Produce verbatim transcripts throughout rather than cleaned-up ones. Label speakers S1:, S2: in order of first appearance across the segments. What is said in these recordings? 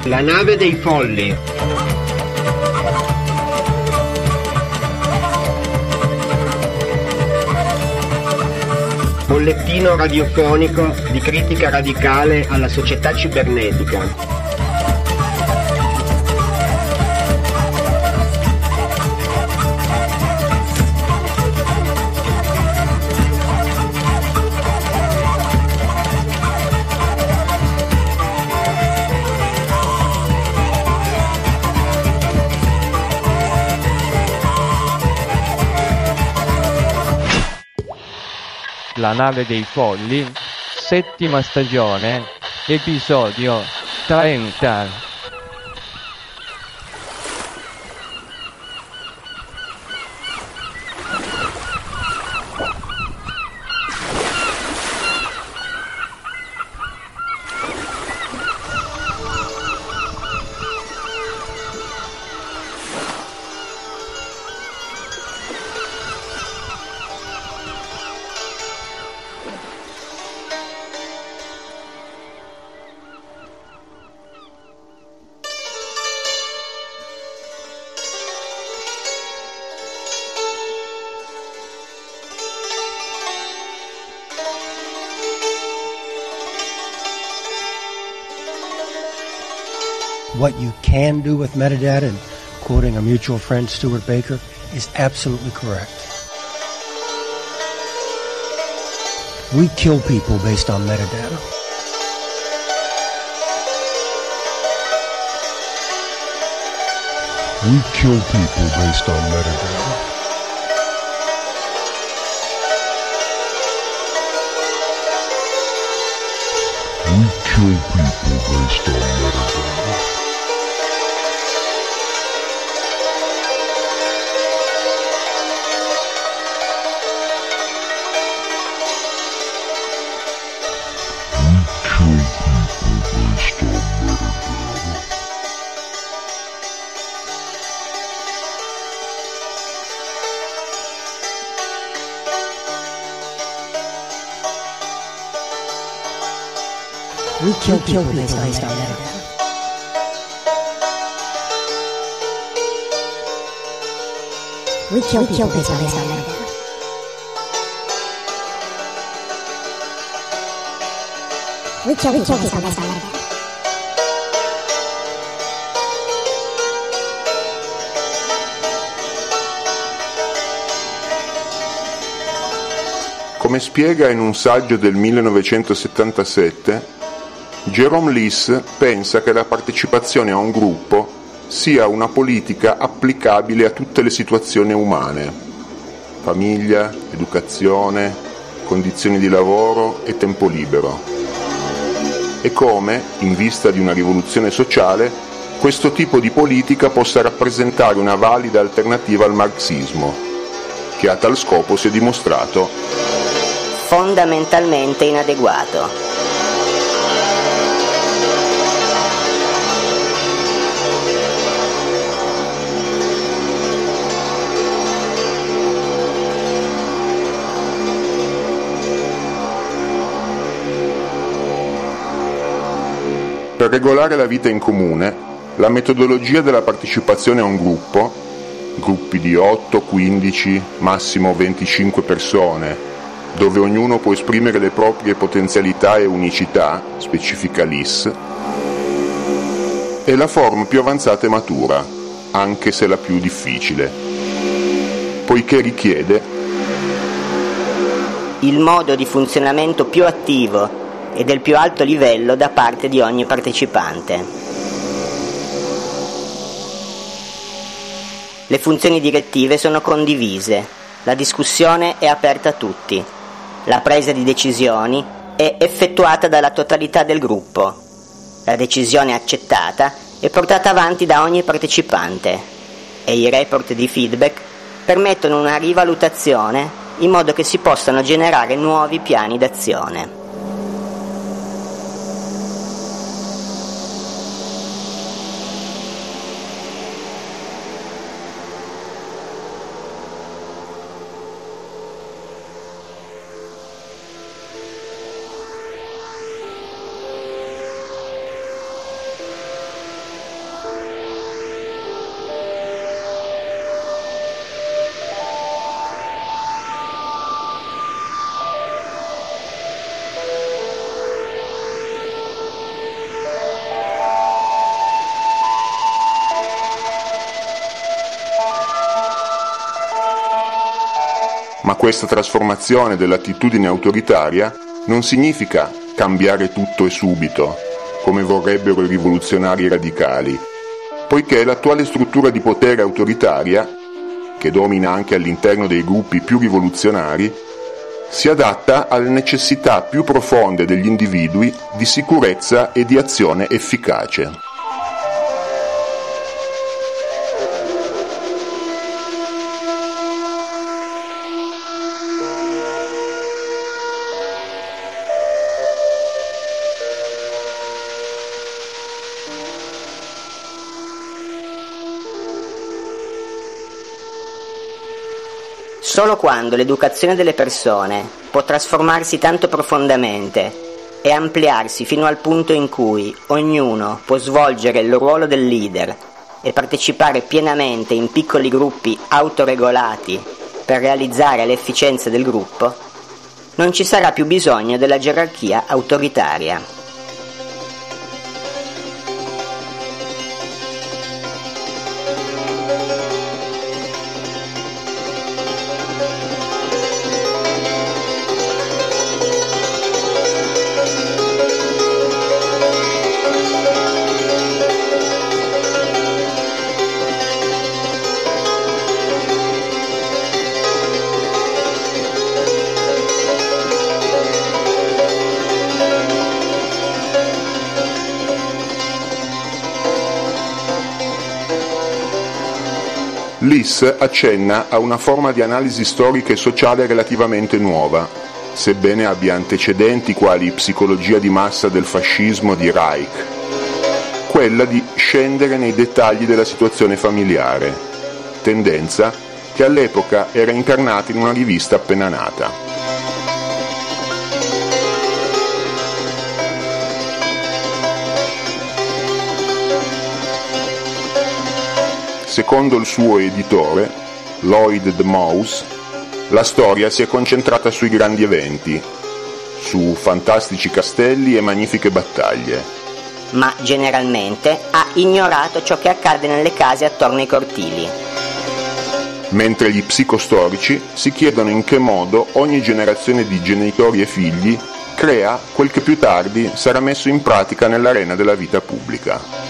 S1: La nave dei folli. Bollettino radiofonico di critica radicale alla società cibernetica.
S2: La nave dei folli, settima stagione, episodio trenta.
S3: What you can do with metadata, and quoting a mutual friend, Stuart Baker, is absolutely correct. We kill people based on metadata.
S4: We kill people based on metadata. We kill people based on metadata.
S3: We kill people based on metadata.
S5: We kill people based on metadata. We kill people based on metadata.
S6: Come spiega in un saggio del millenovecentosettantasette, Jerome Lees pensa che la partecipazione a un gruppo sia una politica applicabile a tutte le situazioni umane: famiglia, educazione, condizioni di lavoro e tempo libero. E come, in vista di una rivoluzione sociale, questo tipo di politica possa rappresentare una valida alternativa al marxismo, che a tal scopo si è dimostrato
S7: fondamentalmente inadeguato.
S6: Per regolare la vita in comune, la metodologia della partecipazione a un gruppo, gruppi di otto, quindici, massimo venticinque persone, dove ognuno può esprimere le proprie potenzialità e unicità, specifica Lees, è la forma più avanzata e matura, anche se la più difficile, poiché richiede
S7: il modo di funzionamento più attivo e del più alto livello da parte di ogni partecipante. Le funzioni direttive sono condivise, la discussione è aperta a tutti, la presa di decisioni è effettuata dalla totalità del gruppo, la decisione accettata è portata avanti da ogni partecipante e i report di feedback permettono una rivalutazione in modo che si possano generare nuovi piani d'azione.
S6: Ma questa trasformazione dell'attitudine autoritaria non significa cambiare tutto e subito, come vorrebbero i rivoluzionari radicali, poiché l'attuale struttura di potere autoritaria, che domina anche all'interno dei gruppi più rivoluzionari, si adatta alle necessità più profonde degli individui di sicurezza e di azione efficace.
S7: Solo quando l'educazione delle persone può trasformarsi tanto profondamente e ampliarsi fino al punto in cui ognuno può svolgere il ruolo del leader e partecipare pienamente in piccoli gruppi autoregolati per realizzare l'efficienza del gruppo, non ci sarà più bisogno della gerarchia autoritaria.
S6: Liss accenna a una forma di analisi storica e sociale relativamente nuova, sebbene abbia antecedenti quali psicologia di massa del fascismo di Reich, quella di scendere nei dettagli della situazione familiare, tendenza che all'epoca era incarnata in una rivista appena nata. Secondo il suo editore, Lloyd de Mouse, la storia si è concentrata sui grandi eventi, su fantastici castelli e magnifiche battaglie.
S7: Ma generalmente ha ignorato ciò che accade nelle case attorno ai cortili.
S6: Mentre gli psicostorici si chiedono in che modo ogni generazione di genitori e figli crea quel che più tardi sarà messo in pratica nell'arena della vita pubblica.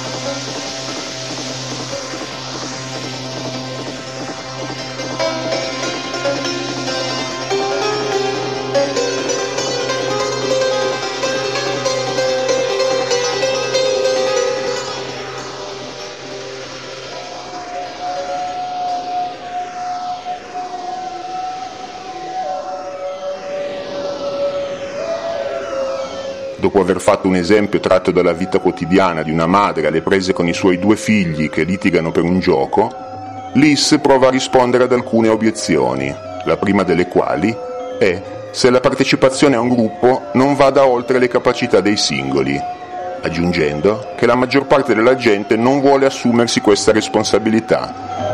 S6: Dopo aver fatto un esempio tratto dalla vita quotidiana di una madre alle prese con i suoi due figli che litigano per un gioco, Liss prova a rispondere ad alcune obiezioni, la prima delle quali è se la partecipazione a un gruppo non vada oltre le capacità dei singoli, aggiungendo che la maggior parte della gente non vuole assumersi questa responsabilità.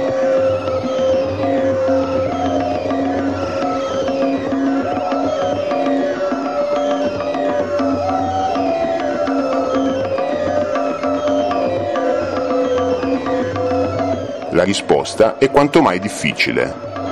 S6: La risposta è quanto mai difficile.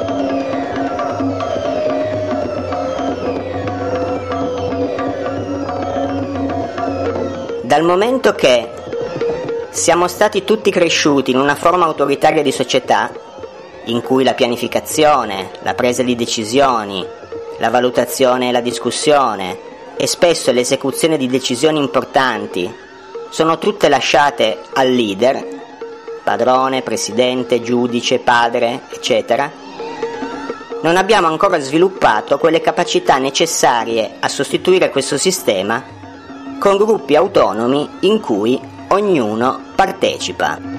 S7: Dal momento che siamo stati tutti cresciuti in una forma autoritaria di società, in cui la pianificazione, la presa di decisioni, la valutazione e la discussione e spesso l'esecuzione di decisioni importanti sono tutte lasciate al leader, padrone, presidente, giudice, padre, eccetera, non abbiamo ancora sviluppato quelle capacità necessarie a sostituire questo sistema con gruppi autonomi in cui ognuno partecipa.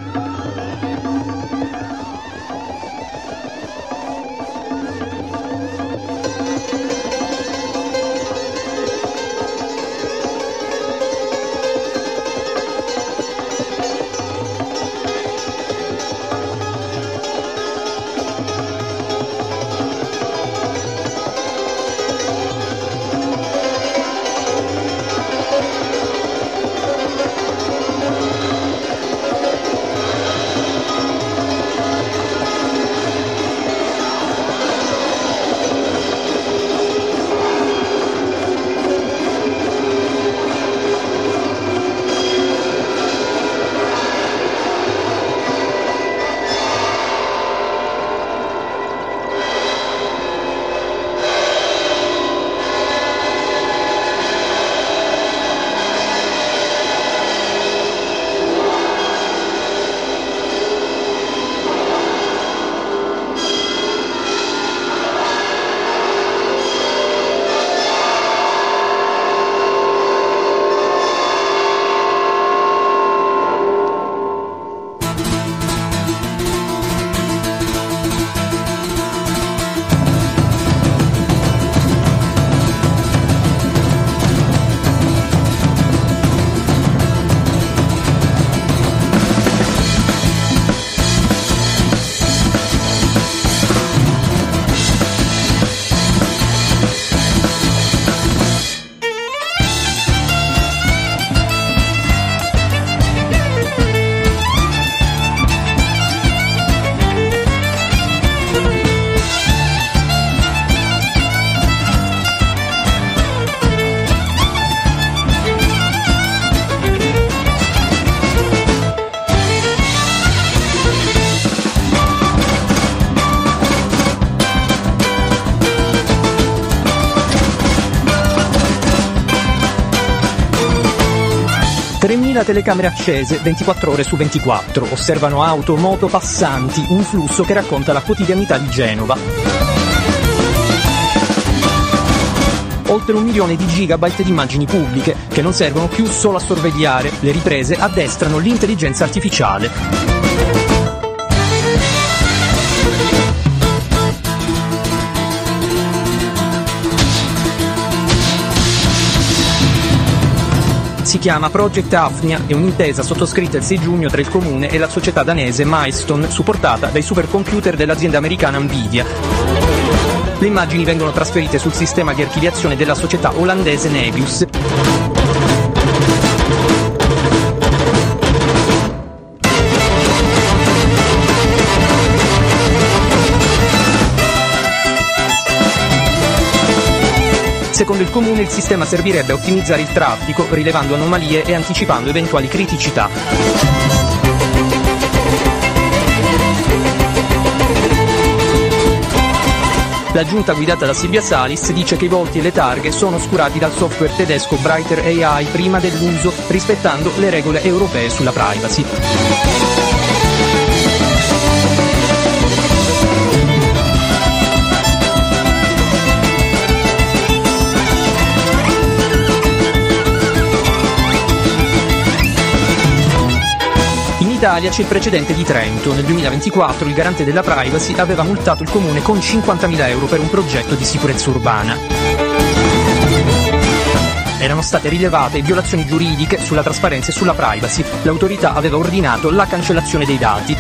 S8: duemila telecamere accese ventiquattro ore su ventiquattro, osservano auto, moto, passanti, un flusso che racconta la quotidianità di Genova. Oltre un milione di gigabyte di immagini pubbliche, che non servono più solo a sorvegliare, le riprese addestrano l'intelligenza artificiale. Si chiama Project Hafnia, è un'intesa sottoscritta il sei giugno tra il comune e la società danese Milestone, supportata dai supercomputer dell'azienda americana Nvidia. Le immagini vengono trasferite sul sistema di archiviazione della società olandese Nebius. Secondo il comune il sistema servirebbe a ottimizzare il traffico, rilevando anomalie e anticipando eventuali criticità. La giunta guidata da Silvia Salis dice che i volti e le targhe sono oscurati dal software tedesco Brighter A I prima dell'uso, rispettando le regole europee sulla privacy. In Italia c'è il precedente di Trento. Nel duemilaventiquattro il garante della privacy aveva multato il comune con cinquantamila euro per un progetto di sicurezza urbana. Erano state rilevate violazioni giuridiche sulla trasparenza e sulla privacy. L'autorità aveva ordinato la cancellazione dei dati.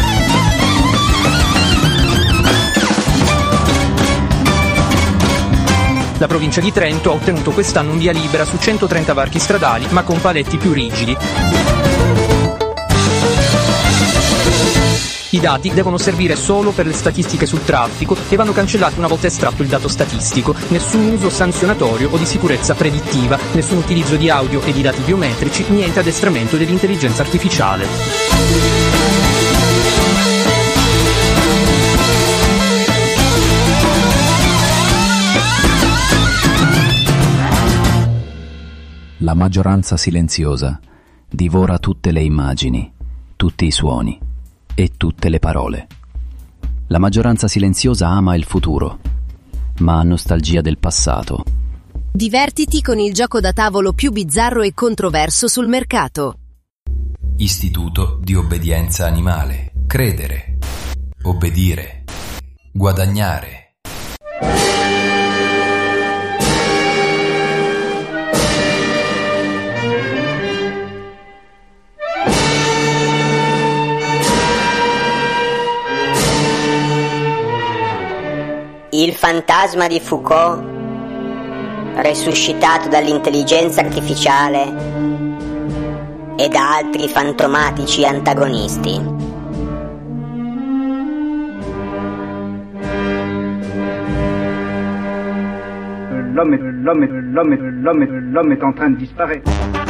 S8: La provincia di Trento ha ottenuto quest'anno un via libera su centotrenta varchi stradali, ma con paletti più rigidi. I dati devono servire solo per le statistiche sul traffico e vanno cancellati una volta estratto il dato statistico. Nessun uso sanzionatorio o di sicurezza predittiva, nessun utilizzo di audio e di dati biometrici, niente addestramento dell'intelligenza artificiale.
S9: La maggioranza silenziosa divora tutte le immagini, tutti i suoni e tutte le parole. La maggioranza silenziosa ama il futuro, ma ha nostalgia del passato.
S10: Divertiti con il gioco da tavolo più bizzarro e controverso sul mercato.
S11: Istituto di obbedienza animale. Credere, obbedire, guadagnare.
S7: Il fantasma di Foucault, resuscitato dall'intelligenza artificiale e da altri fantomatici antagonisti.
S12: L'homme, l'homme, l'homme, l'homme, l'homme est en train de disparaître.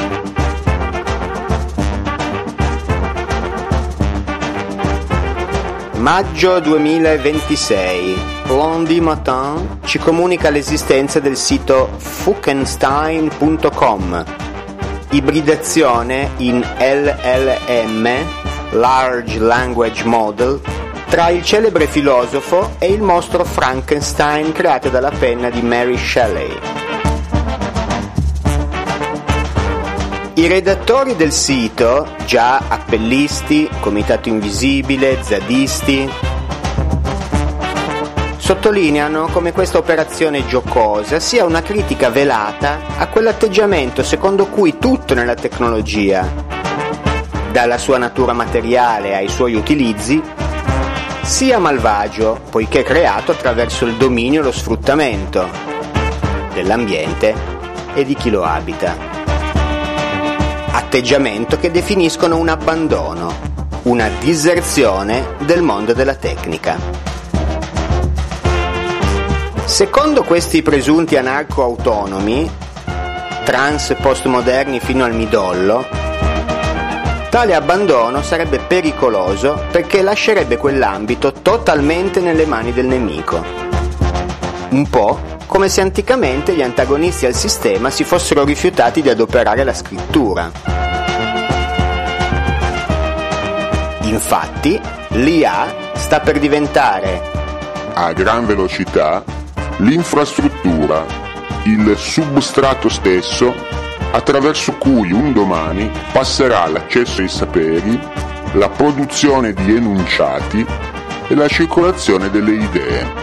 S1: Maggio duemilaventisei. Lundi Matin ci comunica l'esistenza del sito Fukenstein punto com, ibridazione in L L M, Large Language Model, tra il celebre filosofo e il mostro Frankenstein creato dalla penna di Mary Shelley. I redattori del sito, già appellisti, Comitato Invisibile, zadisti, sottolineano come questa operazione giocosa sia una critica velata a quell'atteggiamento secondo cui tutto nella tecnologia, dalla sua natura materiale ai suoi utilizzi, sia malvagio, poiché creato attraverso il dominio e lo sfruttamento dell'ambiente e di chi lo abita. Atteggiamento che definiscono un abbandono, una diserzione del mondo della tecnica. Secondo questi presunti anarco-autonomi, trans postmoderni fino al midollo, tale abbandono sarebbe pericoloso perché lascerebbe quell'ambito totalmente nelle mani del nemico. Un po' come se anticamente gli antagonisti al sistema si fossero rifiutati di adoperare la scrittura. Infatti, l'I A sta per diventare,
S6: a gran velocità, l'infrastruttura, il substrato stesso attraverso cui un domani passerà l'accesso ai saperi, la produzione di enunciati e la circolazione delle idee.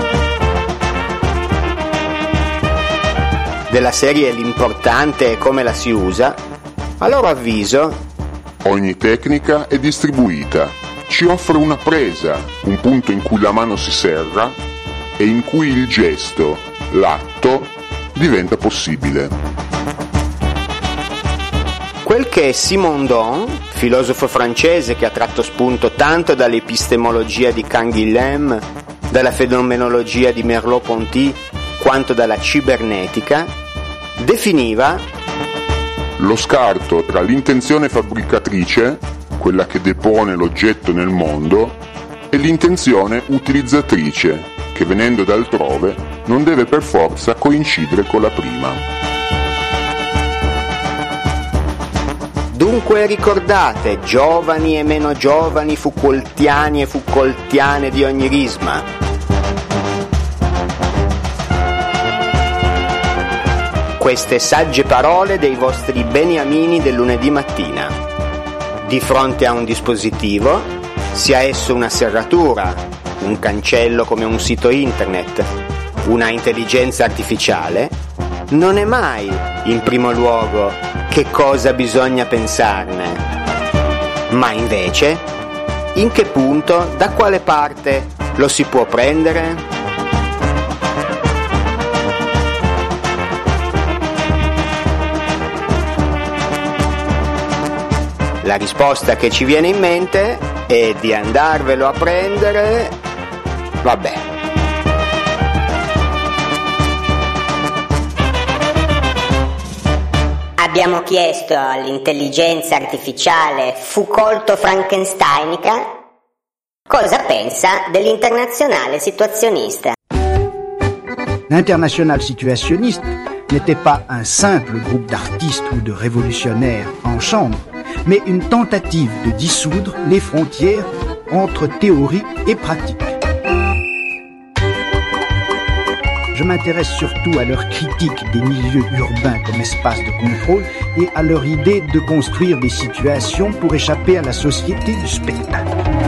S1: Della serie l'importante è come la si usa, a loro avviso
S6: ogni tecnica è distribuita, ci offre una presa, un punto in cui la mano si serra e in cui il gesto, l'atto, diventa possibile.
S1: Quel che Simondon, filosofo francese che ha tratto spunto tanto dall'epistemologia di Canguilhem, dalla fenomenologia di Merleau-Ponty, quanto dalla cibernetica, definiva
S6: lo scarto tra l'intenzione fabbricatrice, quella che depone l'oggetto nel mondo, e l'intenzione utilizzatrice, che venendo da altrove non deve per forza coincidere con la prima.
S1: Dunque ricordate, giovani e meno giovani, Foucaultiani e Foucaultiane di ogni risma, queste sagge parole dei vostri beniamini del lunedì mattina. Di fronte a un dispositivo, sia esso una serratura, un cancello come un sito internet, una intelligenza artificiale, non è mai, in primo luogo, che cosa bisogna pensarne, ma invece, in che punto, da quale parte lo si può prendere? La risposta che ci viene in mente è di andarvelo a prendere, vabbè.
S7: Abbiamo chiesto all'intelligenza artificiale Foucaulto-Frankensteinica cosa pensa dell'internazionale situazionista.
S13: L'international situationniste n'était pas un simple groupe d'artistes ou de révolutionnaires en chambre, mais une tentative de dissoudre les frontières entre théorie et pratique. Je m'intéresse surtout à leur critique des milieux urbains comme espace de contrôle et à leur idée de construire des situations pour échapper à la société du spectacle.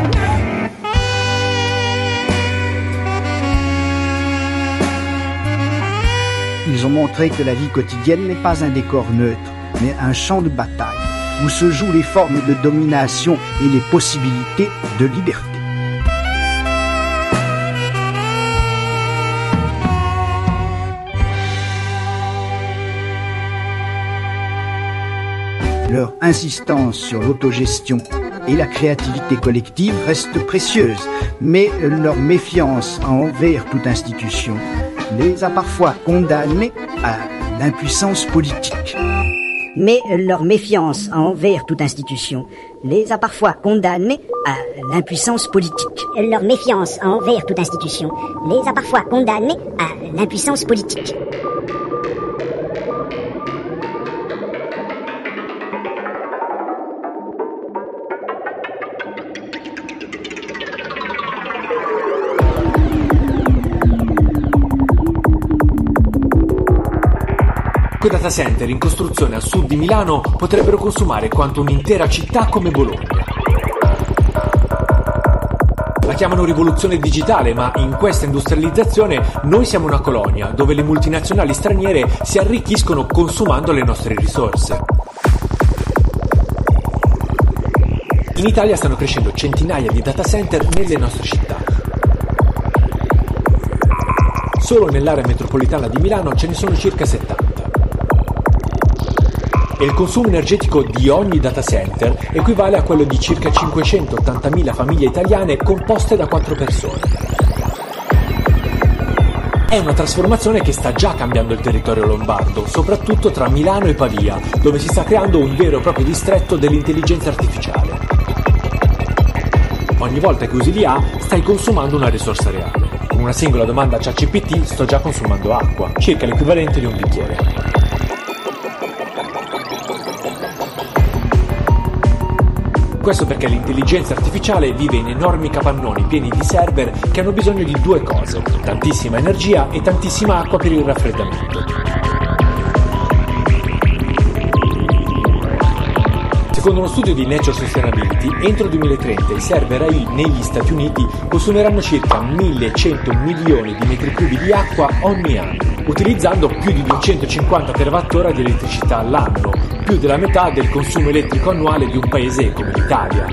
S13: Ils ont montré que la vie quotidienne n'est pas un décor neutre, mais un champ de bataille, où se jouent les formes de domination et les possibilités de liberté. Leur insistance sur l'autogestion et la créativité collective reste précieuse, mais leur méfiance envers toute institution les a parfois condamnés à l'impuissance politique.
S5: Mais leur méfiance envers toute institution les a parfois condamnés à l'impuissance politique.
S14: Leur méfiance envers toute institution les a parfois condamnés à l'impuissance politique.
S15: Quei data center in costruzione a sud di Milano potrebbero consumare quanto un'intera città come Bologna. La chiamano rivoluzione digitale, ma in questa industrializzazione noi siamo una colonia dove le multinazionali straniere si arricchiscono consumando le nostre risorse. In Italia stanno crescendo centinaia di data center nelle nostre città. Solo nell'area metropolitana di Milano ce ne sono circa settanta. E il consumo energetico di ogni data center equivale a quello di circa cinquecentottantamila famiglie italiane composte da quattro persone. È una trasformazione che sta già cambiando il territorio lombardo, soprattutto tra Milano e Pavia, dove si sta creando un vero e proprio distretto dell'intelligenza artificiale. Ogni volta che usi l'I A stai consumando una risorsa reale. Con una singola domanda a ChatGPT sto già consumando acqua, circa l'equivalente di un bicchiere. Questo perché l'intelligenza artificiale vive in enormi capannoni pieni di server che hanno bisogno di due cose: tantissima energia e tantissima acqua per il raffreddamento. Secondo uno studio di Nature Sustainability, entro il duemilatrenta i server A I negli Stati Uniti consumeranno circa millecento milioni di metri cubi di acqua ogni anno, utilizzando più di duecentocinquanta terawattora di elettricità all'anno, più della metà del consumo elettrico annuale di un paese come l'Italia.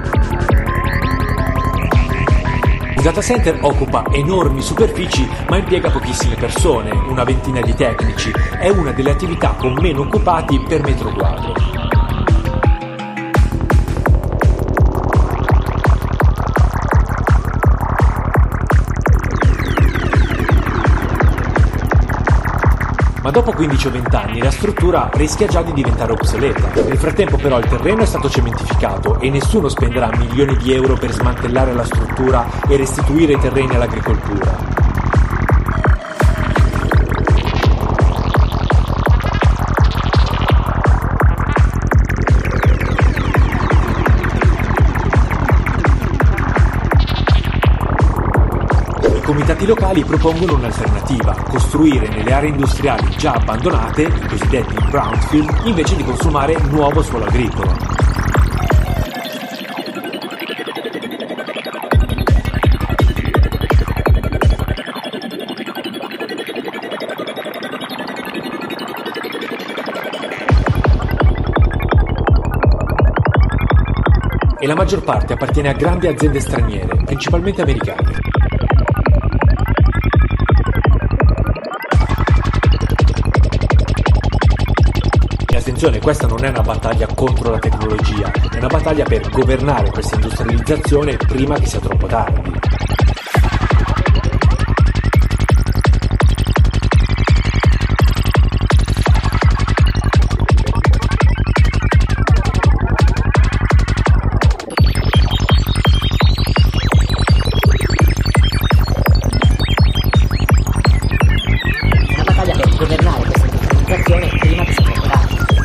S15: Il data center occupa enormi superfici ma impiega pochissime persone, una ventina di tecnici, è una delle attività con meno occupati per metro quadro. Ma dopo quindici o venti anni la struttura rischia già di diventare obsoleta. Nel frattempo però il terreno è stato cementificato e nessuno spenderà milioni di euro per smantellare la struttura e restituire i terreni all'agricoltura. I comitati locali propongono un'alternativa: costruire nelle aree industriali già abbandonate, i cosiddetti brownfield, invece di consumare nuovo suolo agricolo. E la maggior parte appartiene a grandi aziende straniere, principalmente americane. Attenzione, questa non è una battaglia contro la tecnologia, è una battaglia per governare questa industrializzazione prima che sia troppo tardi.
S16: Una battaglia per governare questa industrializzazione prima che sia troppo tardi.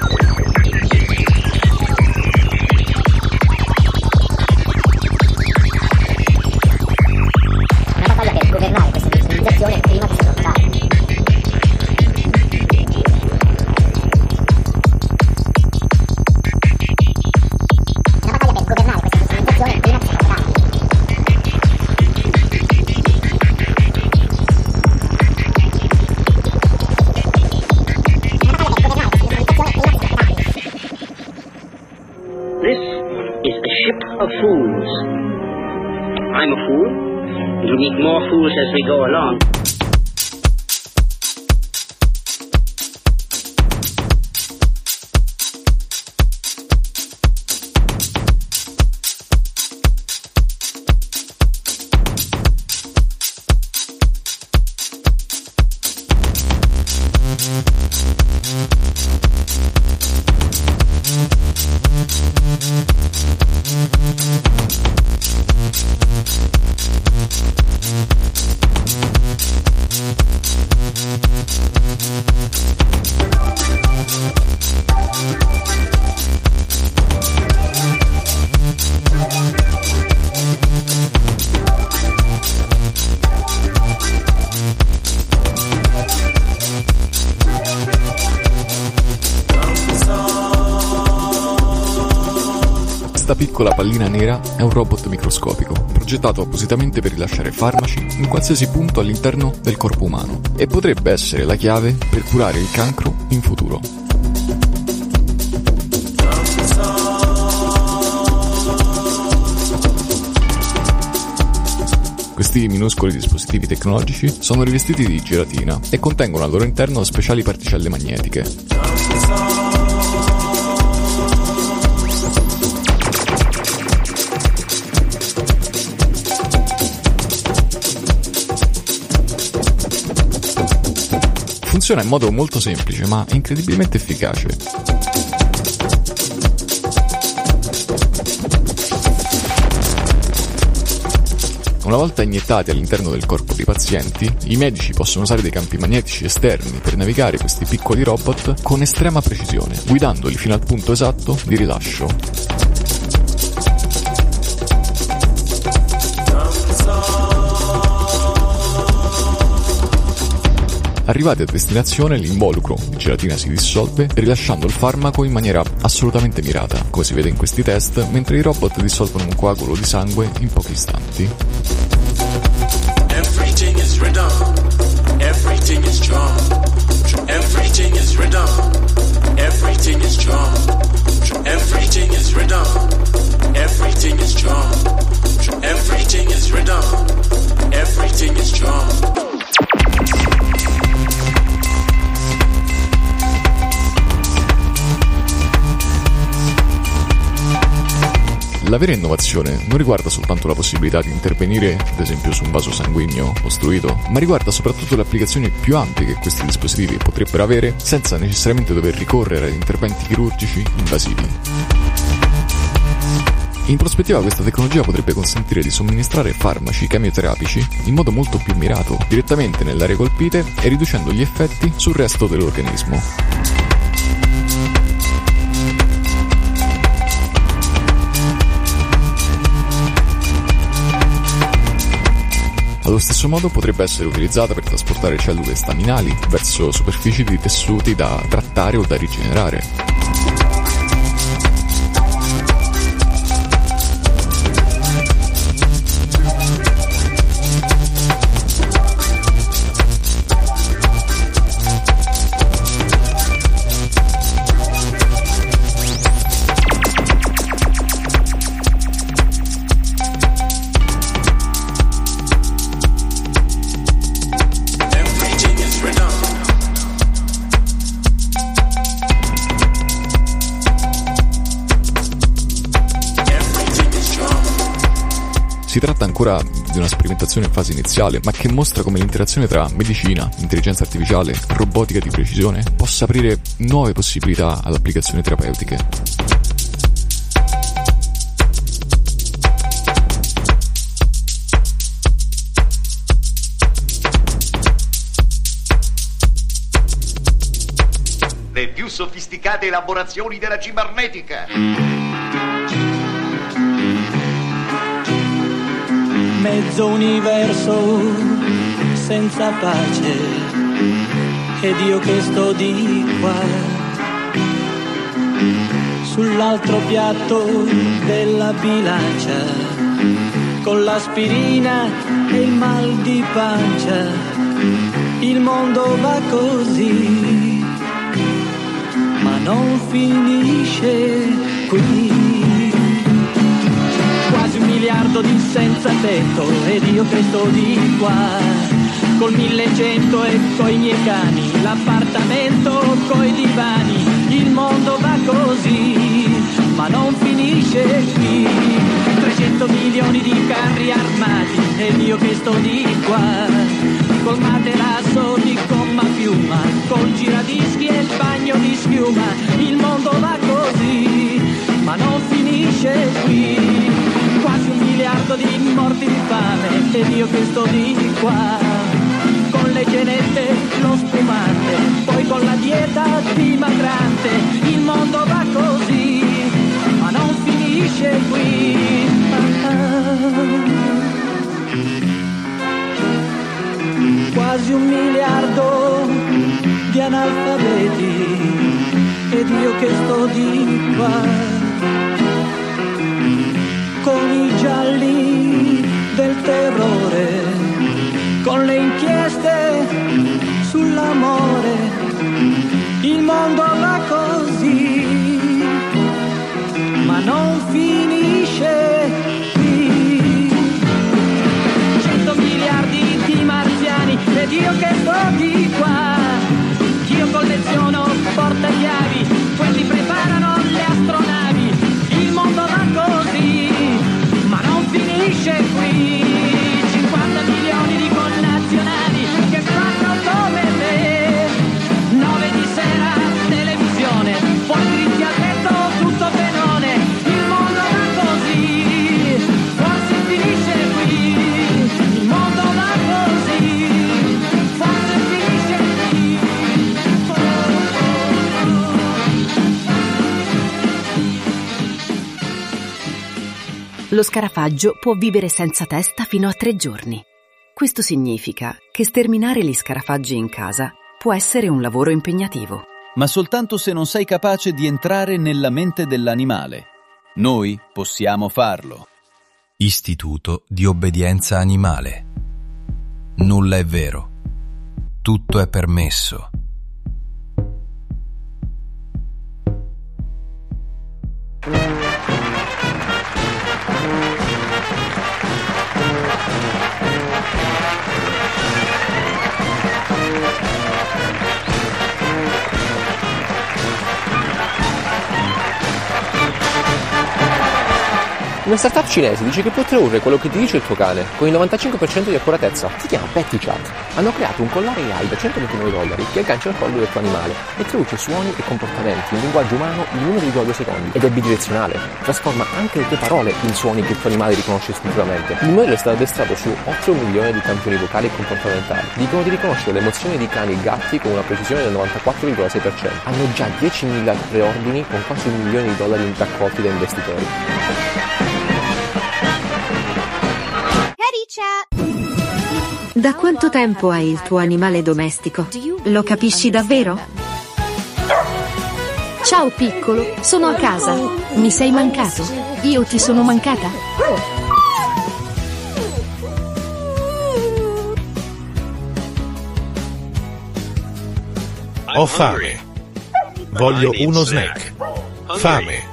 S17: Of fools. I'm a fool. We'll meet more fools as we go along.
S18: Questa piccola pallina nera è un robot microscopico, progettato appositamente per rilasciare farmaci in qualsiasi punto all'interno del corpo umano e potrebbe essere la chiave per curare il cancro in futuro. Questi minuscoli dispositivi tecnologici sono rivestiti di gelatina e contengono al loro interno speciali particelle magnetiche. Funziona in modo molto semplice ma incredibilmente efficace. Una volta iniettati all'interno del corpo dei pazienti, i medici possono usare dei campi magnetici esterni per navigare questi piccoli robot con estrema precisione, guidandoli fino al punto esatto di rilascio. Arrivati a destinazione, l'involucro di gelatina si dissolve, rilasciando il farmaco in maniera assolutamente mirata, come si vede in questi test, mentre i robot dissolvono un coagulo di sangue in pochi istanti.
S19: Everything is redone. Everything is strong. Everything is redone. Everything is strong. Everything is redone. Everything is strong. Everything is redone. Everything is strong.
S18: La vera innovazione non riguarda soltanto la possibilità di intervenire, ad esempio, su un vaso sanguigno ostruito, ma riguarda soprattutto le applicazioni più ampie che questi dispositivi potrebbero avere senza necessariamente dover ricorrere ad interventi chirurgici invasivi. In prospettiva questa tecnologia potrebbe consentire di somministrare farmaci chemioterapici in modo molto più mirato, direttamente nelle aree colpite e riducendo gli effetti sul resto dell'organismo. Allo stesso modo potrebbe essere utilizzata per trasportare cellule staminali verso superfici di tessuti da trattare o da rigenerare. Si tratta ancora di una sperimentazione in fase iniziale, ma che mostra come l'interazione tra medicina, intelligenza artificiale e robotica di precisione possa aprire nuove possibilità ad applicazioni terapeutiche.
S20: Le più sofisticate elaborazioni della cibernetica.
S21: Mezzo universo senza pace ed io che sto di qua sull'altro piatto della bilancia con l'aspirina e il mal di pancia. Il mondo va così ma non finisce qui. Quasi un miliardo di senza tetto ed io che sto di qua col millecento e coi miei cani, l'appartamento coi divani. Il mondo va così ma non finisce qui. Trecento milioni di carri armati ed io che sto di qua col materasso di gomma piuma, col giradischi e il bagno di schiuma. Il mondo va così ma non finisce qui. Quasi un miliardo di morti di fame ed io che sto di qua con le cenette, lo spumante, poi con la dieta dimagrante. Il mondo va così ma non finisce qui. Ah, ah. Quasi un miliardo di analfabeti ed io che sto di qua con i gialli del terrore, con le inchieste sull'amore. Il mondo va così ma non finisce qui. Cento miliardi di marziani ed io che sto di qua. Io colleziono portachiavi, quelli preparano le astronavi. Il mondo va così ma non finisce qui. Cinquanta milioni di connazionali che fanno come me. Nove di sera televisione, poi dritti a letto tutto benone. Il mondo va così, forse finisce qui. Il mondo va così, forse finisce qui.
S10: Lo scarafaggio può vivere senza testa fino a tre giorni.
S2: Questo significa che sterminare gli scarafaggi in casa può essere un lavoro impegnativo.
S22: Ma soltanto se non sei capace di entrare nella mente dell'animale. Noi possiamo farlo.
S11: Istituto di obbedienza animale. Nulla è vero. Tutto è permesso.
S23: Una startup cinese dice che può tradurre quello che ti dice il tuo cane con il novantacinque per cento di accuratezza. Si chiama PettyChat. Hanno creato un collare A I da centoventinove dollari che aggancia al collo del tuo animale e traduce suoni e comportamenti in linguaggio umano in uno virgola due secondi. Ed è bidirezionale. Trasforma anche le tue parole in suoni che il tuo animale riconosce istintivamente. Il modello è stato addestrato su oltre un milione di campioni vocali e comportamentali. Dicono di riconoscere le emozioni di cani e gatti con una precisione del novantaquattro virgola sei per cento. Hanno già diecimila preordini con quasi un milione di dollari raccolti da investitori.
S24: Da quanto tempo hai il tuo animale domestico? Lo capisci davvero?
S25: Ciao piccolo, sono a casa. Mi sei mancato? Io ti sono mancata?
S26: Ho fame. Voglio uno snack. Fame.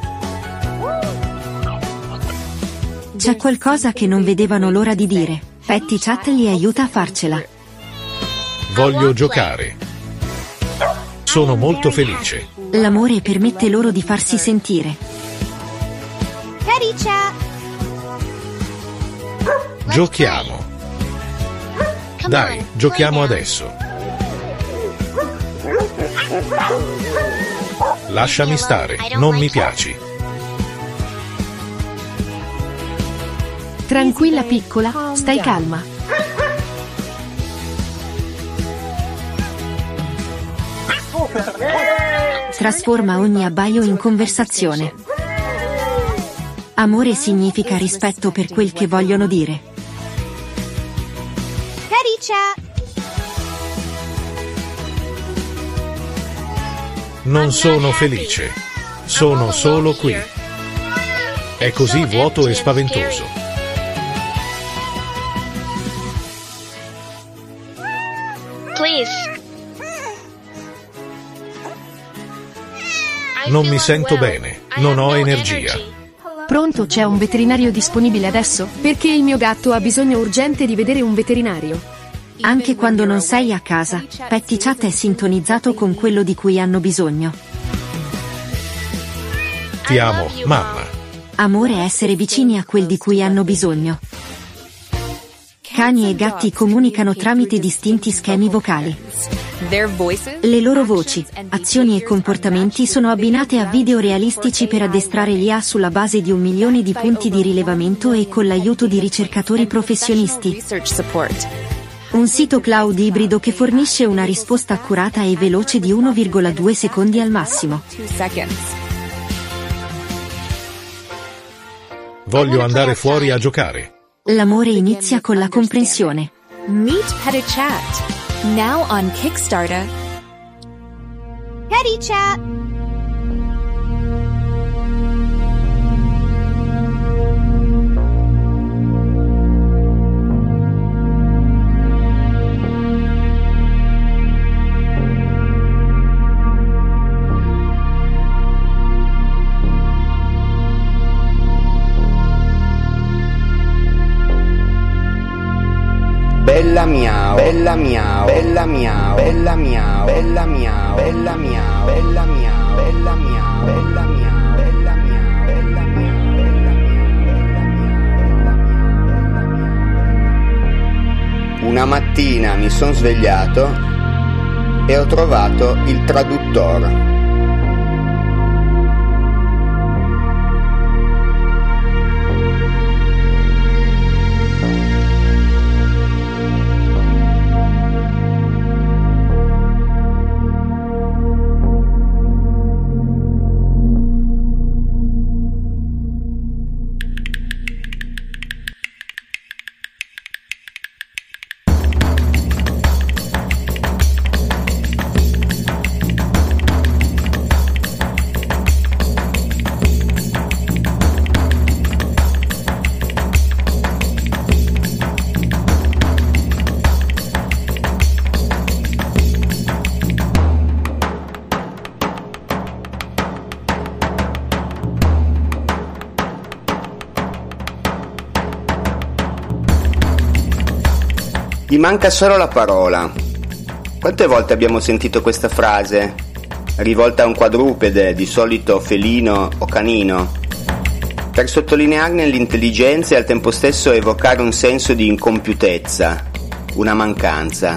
S24: C'è qualcosa che non vedevano l'ora di dire. PettyChat gli aiuta a farcela.
S26: Voglio giocare. Sono molto felice.
S24: L'amore permette loro di farsi sentire.
S26: Giochiamo. Dai, giochiamo adesso. Lasciami stare, non mi piaci.
S25: Tranquilla piccola, stai calma.
S24: Trasforma ogni abbaio in conversazione. Amore significa rispetto per quel che vogliono dire.
S26: Non sono felice. Sono solo qui. È così vuoto e spaventoso. Non mi sento bene, non ho energia.
S25: Pronto, c'è un veterinario disponibile adesso? Perché il mio gatto ha bisogno urgente di vedere un veterinario.
S24: Anche quando non sei a casa, PettyChat è sintonizzato con quello di cui hanno bisogno.
S26: Ti amo, mamma.
S24: Amore è essere vicini a quel di cui hanno bisogno. Cani e gatti comunicano tramite distinti schemi vocali. Le loro voci, azioni e comportamenti sono abbinate a video realistici per addestrare l'I A sulla base di un milione di punti di rilevamento e con l'aiuto di ricercatori professionisti. Un sito cloud ibrido che fornisce una risposta accurata e veloce di uno virgola due secondi al massimo.
S26: Voglio andare fuori a giocare.
S24: L'amore inizia con la comprensione.
S27: Meet PettyChat. Now on Kickstarter.
S24: PettyChat.
S1: Bella miau, bella miau, bella miau, bella miau, bella miau, bella miau, bella miau, bella miau, bella miau, bella miau, bella miau, bella miau. Una mattina mi sono svegliato e ho trovato il traduttore. Gli manca solo la parola. Quante volte abbiamo sentito questa frase, rivolta a un quadrupede, di solito felino o canino, per sottolinearne l'intelligenza e al tempo stesso evocare un senso di incompiutezza, una mancanza.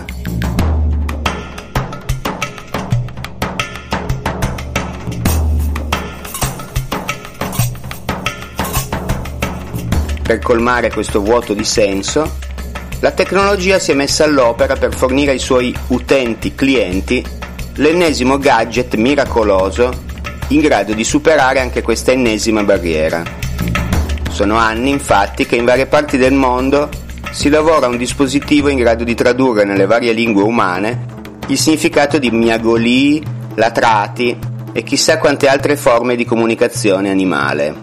S1: Per colmare questo vuoto di senso, la tecnologia si è messa all'opera per fornire ai suoi utenti clienti l'ennesimo gadget miracoloso in grado di superare anche questa ennesima barriera. Sono anni, infatti, che in varie parti del mondo si lavora a un dispositivo in grado di tradurre nelle varie lingue umane il significato di miagolii, latrati e chissà quante altre forme di comunicazione animale.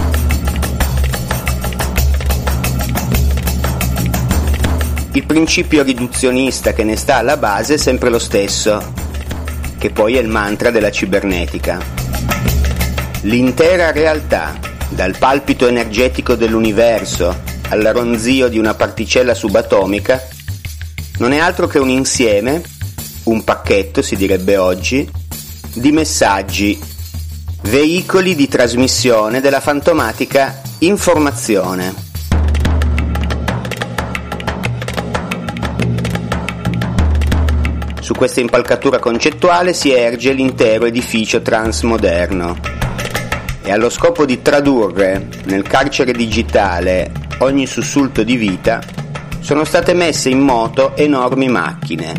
S1: Il principio riduzionista che ne sta alla base è sempre lo stesso, che poi è il mantra della cibernetica. L'intera realtà, dal palpito energetico dell'universo al ronzio di una particella subatomica, non è altro che un insieme, un pacchetto si direbbe oggi, di messaggi, veicoli di trasmissione della fantomatica informazione. Su questa impalcatura concettuale si erge l'intero edificio transmoderno e allo scopo di tradurre nel carcere digitale ogni sussulto di vita sono state messe in moto enormi macchine.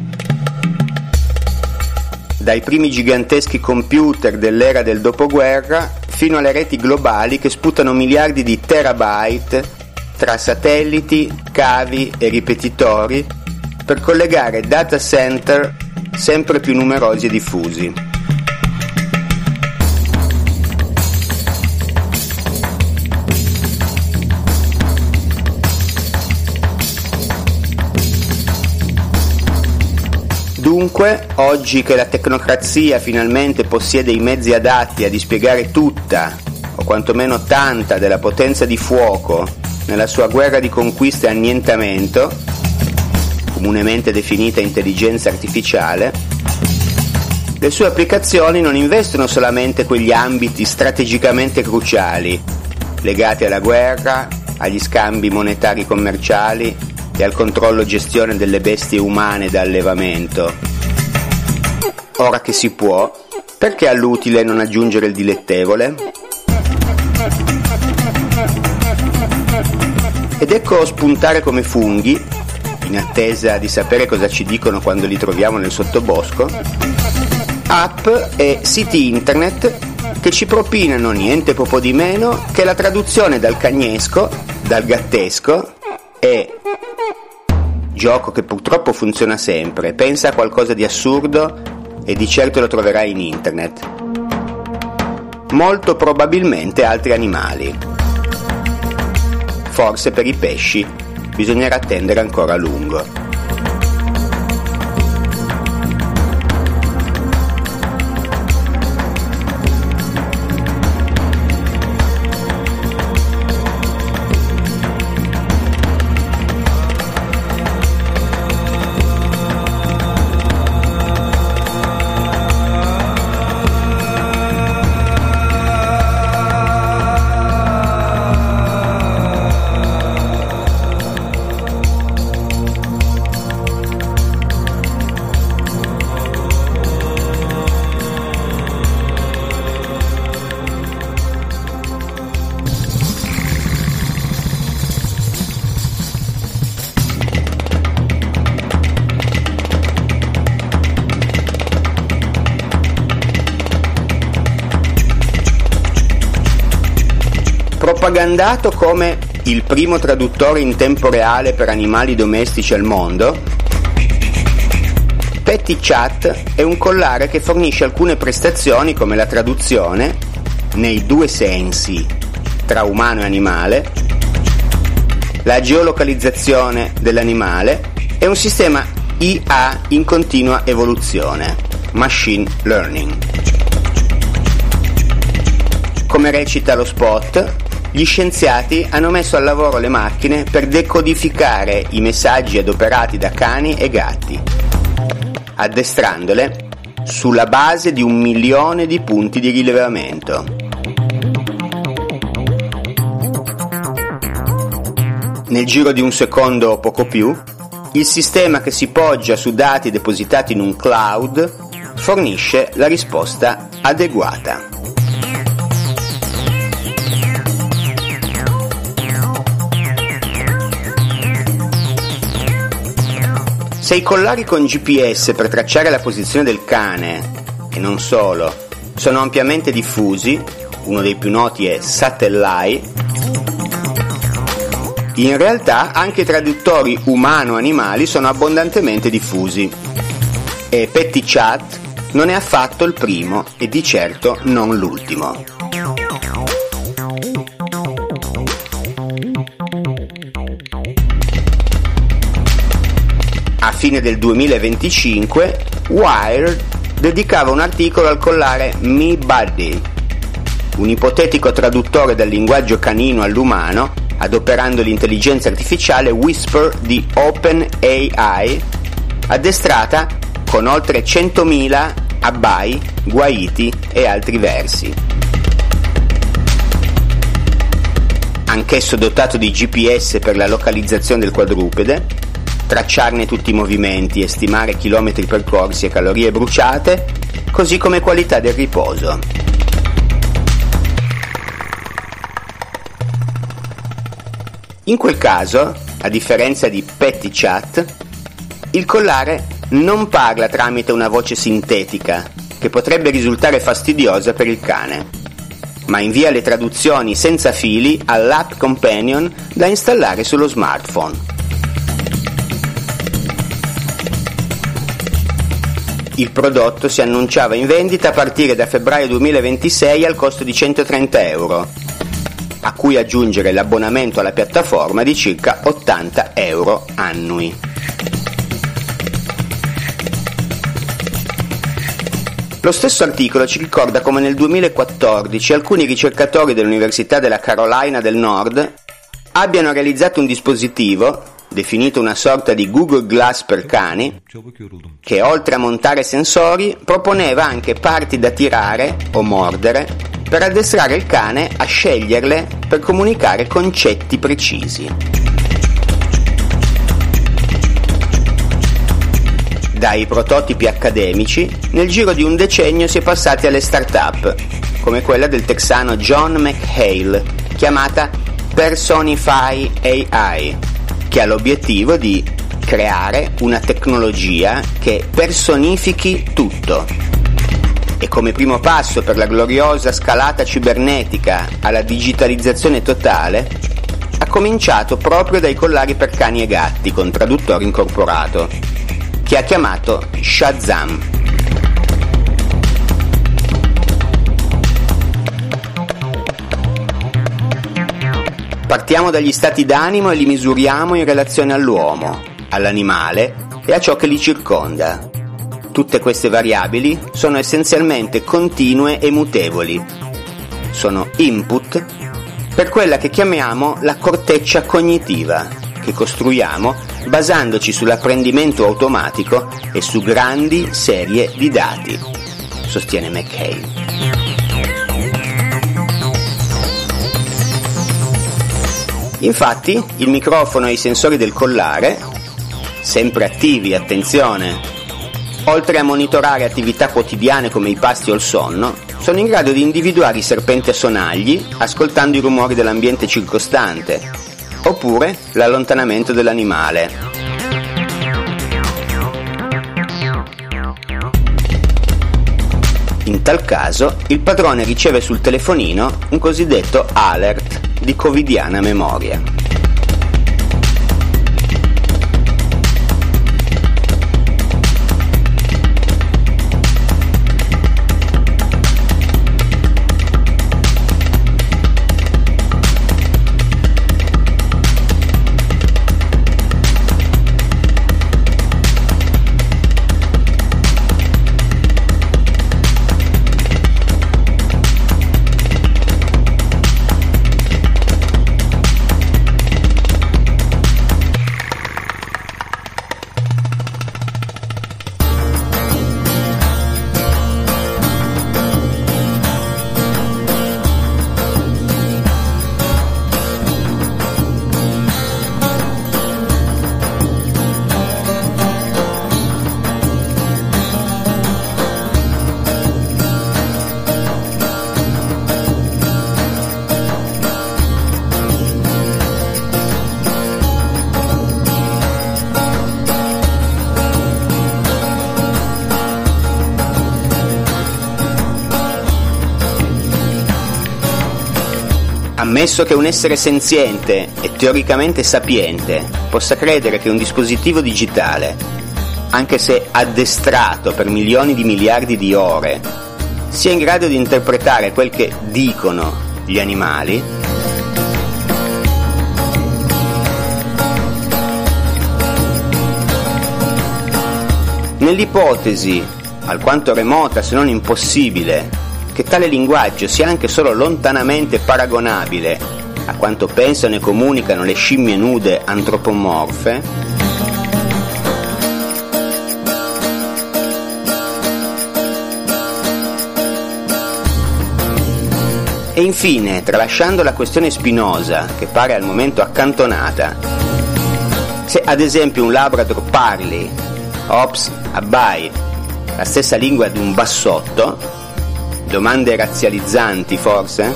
S1: Dai primi giganteschi computer dell'era del dopoguerra fino alle reti globali che sputano miliardi di terabyte tra satelliti, cavi e ripetitori per collegare data center sempre più numerosi e diffusi. Dunque, oggi che la tecnocrazia finalmente possiede i mezzi adatti a dispiegare tutta, o quantomeno tanta, della potenza di fuoco nella sua guerra di conquista e annientamento, comunemente definita intelligenza artificiale, le sue applicazioni non investono solamente quegli ambiti strategicamente cruciali, legati alla guerra, agli scambi monetari commerciali e al controllo e gestione delle bestie umane da allevamento. Ora che si può, perché all'utile non aggiungere il dilettevole? Ed ecco spuntare come funghi, in attesa di sapere cosa ci dicono quando li troviamo nel sottobosco, app e siti internet che ci propinano niente poco di meno che la traduzione dal cagnesco, dal gattesco e, gioco che purtroppo funziona sempre, pensa a qualcosa di assurdo e di certo lo troverai in internet, molto probabilmente altri animali. Forse per i pesci bisognerà attendere ancora a lungo. Propagandato come il primo traduttore in tempo reale per animali domestici al mondo, PettyChat è un collare che fornisce alcune prestazioni come la traduzione, nei due sensi, tra umano e animale, la geolocalizzazione dell'animale e un sistema I A in continua evoluzione, Machine Learning. Come recita lo spot, gli scienziati hanno messo al lavoro le macchine per decodificare i messaggi adoperati da cani e gatti, addestrandole sulla base di un milione di punti di rilevamento. Nel giro di un secondo o poco più, il sistema, che si poggia su dati depositati in un cloud, fornisce la risposta adeguata. Se i collari con G P S per tracciare la posizione del cane, e non solo, sono ampiamente diffusi, uno dei più noti è Satellite, in realtà anche i traduttori umano-animali sono abbondantemente diffusi. E PettyChat non è affatto il primo e di certo non l'ultimo. A fine del duemilaventicinque, Wired dedicava un articolo al collare MeBuddy, un ipotetico traduttore dal linguaggio canino all'umano, adoperando l'intelligenza artificiale Whisper di OpenAI, addestrata con oltre centomila abbai, guaiti e altri versi. Anch'esso dotato di G P S per la localizzazione del quadrupede, tracciarne tutti i movimenti e stimare chilometri percorsi e calorie bruciate, così come qualità del riposo. In quel caso, a differenza di PettyChat, il collare non parla tramite una voce sintetica, che potrebbe risultare fastidiosa per il cane, ma invia le traduzioni senza fili all'app companion da installare sullo smartphone. Il prodotto si annunciava in vendita a partire da febbraio duemilaventisei al costo di centotrenta euro, a cui aggiungere l'abbonamento alla piattaforma di circa ottanta euro annui. Lo stesso articolo ci ricorda come nel duemilaquattordici alcuni ricercatori dell'Università della Carolina del Nord abbiano realizzato un dispositivo, definito una sorta di Google Glass per cani, che oltre a montare sensori proponeva anche parti da tirare o mordere per addestrare il cane a sceglierle per comunicare concetti precisi. Dai prototipi accademici, nel giro di un decennio si è passati alle start-up, come quella del texano John McHale, chiamata Personify A I, che ha l'obiettivo di creare una tecnologia che personifichi tutto. E come primo passo per la gloriosa scalata cibernetica alla digitalizzazione totale, ha cominciato proprio dai collari per cani e gatti con traduttore incorporato, che ha chiamato Shazam. Partiamo dagli stati d'animo e li misuriamo in relazione all'uomo, all'animale e a ciò che li circonda. Tutte queste variabili sono essenzialmente continue e mutevoli. Sono input per quella che chiamiamo la corteccia cognitiva, che costruiamo basandoci sull'apprendimento automatico e su grandi serie di dati, sostiene McHale. Infatti, il microfono e i sensori del collare, sempre attivi, attenzione, oltre a monitorare attività quotidiane come i pasti o il sonno, sono in grado di individuare i serpenti a sonagli ascoltando i rumori dell'ambiente circostante, oppure l'allontanamento dell'animale. In tal caso, il padrone riceve sul telefonino un cosiddetto alert di covidiana memoria. Ammesso che un essere senziente e teoricamente sapiente possa credere che un dispositivo digitale, anche se addestrato per milioni di miliardi di ore, sia in grado di interpretare quel che dicono gli animali, nell'ipotesi, alquanto remota se non impossibile, che tale linguaggio sia anche solo lontanamente paragonabile a quanto pensano e comunicano le scimmie nude antropomorfe, e infine, tralasciando la questione spinosa che pare al momento accantonata, se ad esempio un Labrador parli, ops, abbai, la stessa lingua di un bassotto, domande razzializzanti forse?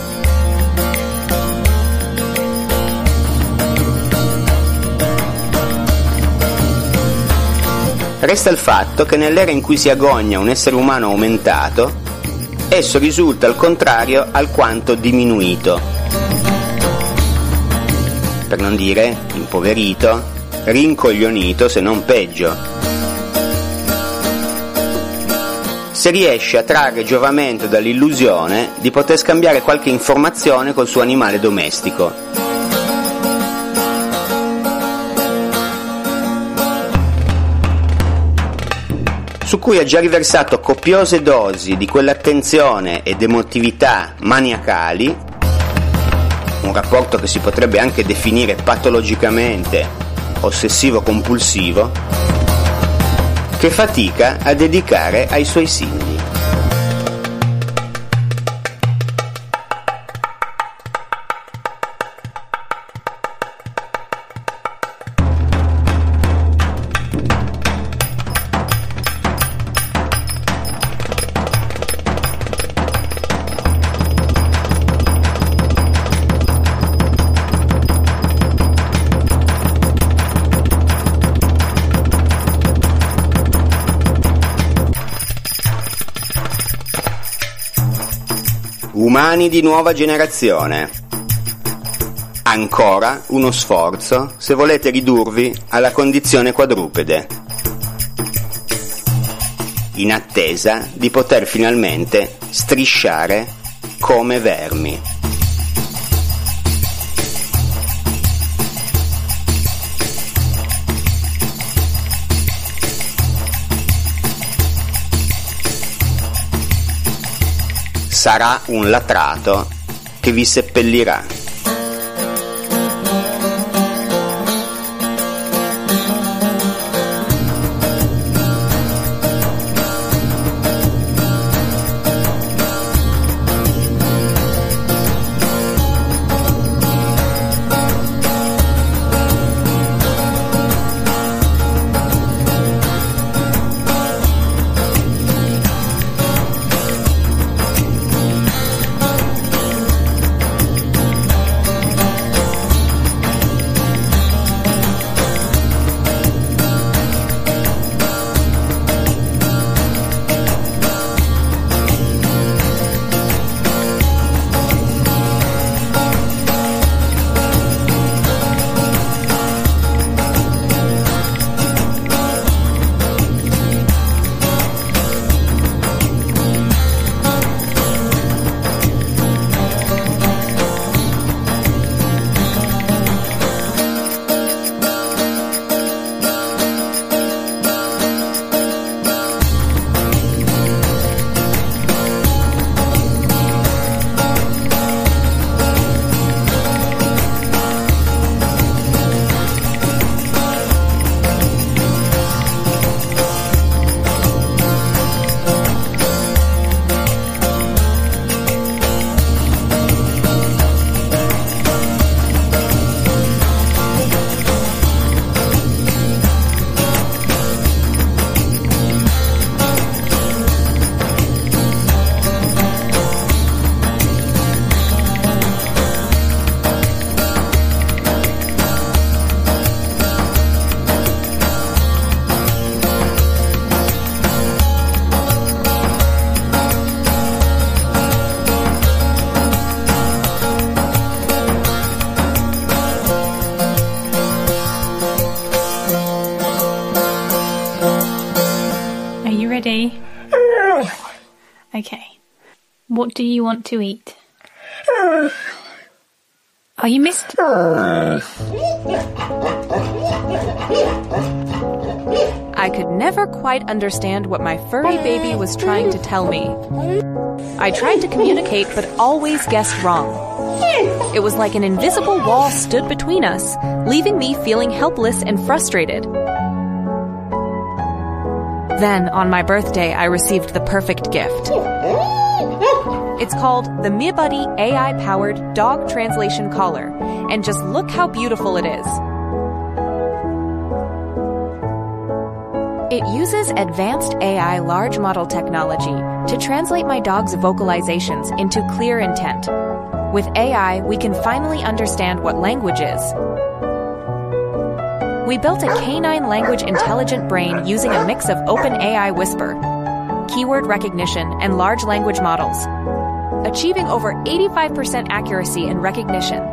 S1: Resta il fatto che nell'era in cui si agogna un essere umano aumentato, esso risulta al contrario alquanto diminuito, per non dire impoverito, rincoglionito se non peggio. Se riesce a trarre giovamento dall'illusione di poter scambiare qualche informazione col suo animale domestico. Su cui ha già riversato copiose dosi di quell'attenzione ed emotività maniacali, un rapporto che si potrebbe anche definire patologicamente ossessivo-compulsivo, che fatica a dedicare ai suoi simili. Umani di nuova generazione. Ancora uno sforzo se volete ridurvi alla condizione quadrupede, in attesa di poter finalmente strisciare come vermi. Sarà un latrato che vi seppellirà.
S3: Are you ready? Okay. What do you want to eat? Are you missed?
S4: I could never quite understand what my furry baby was trying to tell me. I tried to communicate but always guessed wrong. It was like an invisible wall stood between us, leaving me feeling helpless and frustrated. Then, on my birthday, I received the perfect gift. It's called the MeBuddy A I-powered dog translation collar, and just look how beautiful it is. It uses advanced A I large model technology to translate my dog's vocalizations into clear intent. With A I, we can finally understand what language is. We built a canine language intelligent brain using a mix of OpenAI Whisper, keyword recognition, and large language models, achieving over eighty-five percent accuracy in recognition.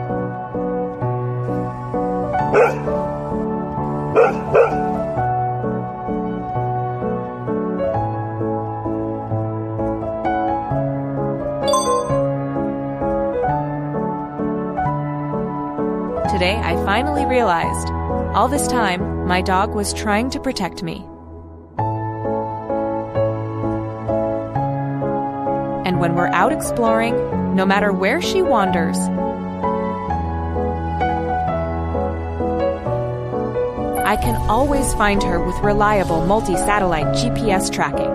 S4: Today, I finally realized, all this time, my dog was trying to protect me. And when we're out exploring, no matter where she wanders, I can always find her with reliable multi-satellite G P S tracking.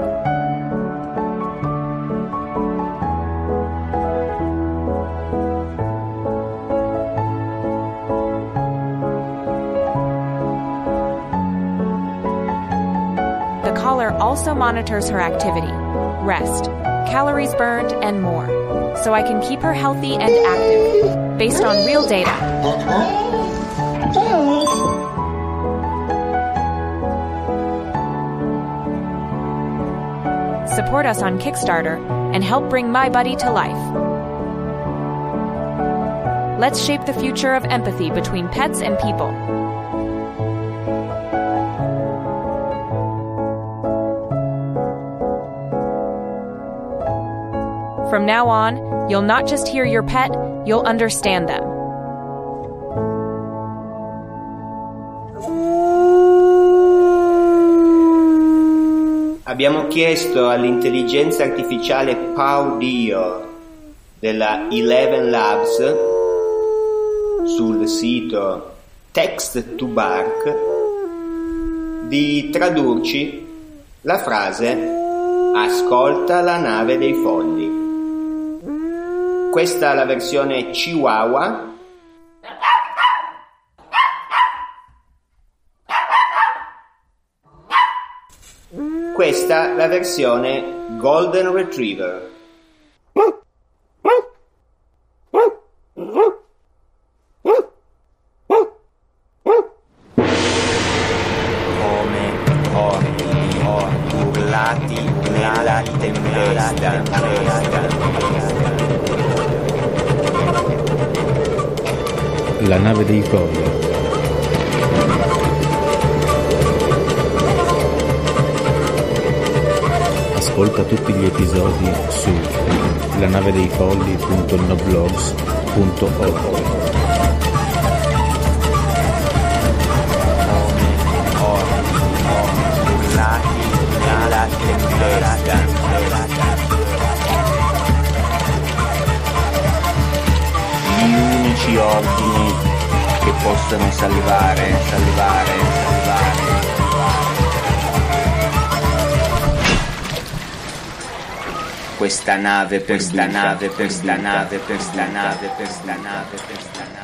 S4: The collar also monitors her activity, rest, calories burned, and more, so I can keep her healthy and active, based on real data. Support us on Kickstarter and help bring MeBuddy to life. Let's shape the future of empathy between pets and people. From now on, you'll not just hear your pet, you'll understand them.
S1: Abbiamo chiesto all'intelligenza artificiale Powdio della Eleven Labs sul sito Text to Bark di tradurci la frase "Ascolta la nave dei folli". Questa è la versione Chihuahua. Questa è la versione Golden Retriever. Come corpi, urlati nella tempesta.
S6: La nave dei folli. Ascolta tutti gli episodi su la nave dei folli punto noblogs punto org.
S1: Gli unici ordini che possono salvare, salvare, salvare. Questa nave per sta nave per sta nave per sta nave per sta nave per sta nave